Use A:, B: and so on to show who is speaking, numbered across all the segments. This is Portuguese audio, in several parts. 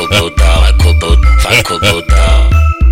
A: com o botão, vai com o botão, vai com o botão.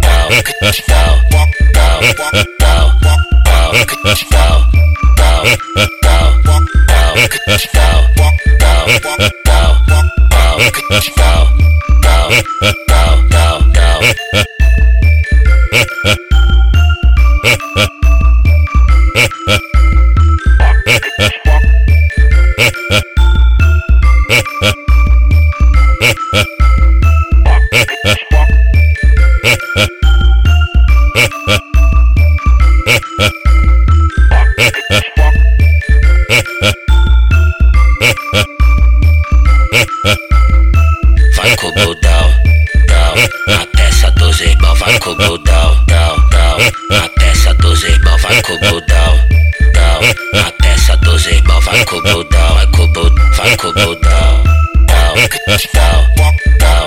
A: Vai com o botão, na peça dos irmãos, vai com o botão, na peça dos irmãos, vai com o botão, na peça dos irmãos, vai com o botão, vai com o botão, vai com o botão.